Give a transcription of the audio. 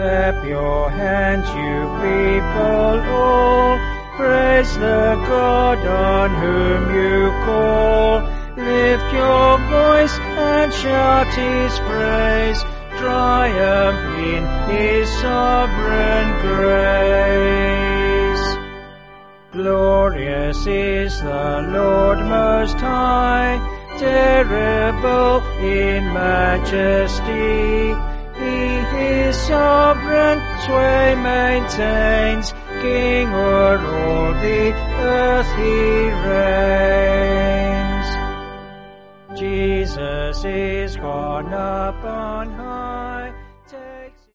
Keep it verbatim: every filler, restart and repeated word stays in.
Clap your hands, you people all. Praise the God on whom you call. Lift your voice and shout His praise. Triumph in His sovereign grace. Glorious is the Lord Most High, terrible in majesty. He His sovereign sway maintains, King o'er all the earth He reigns. Jesus is gone up on high.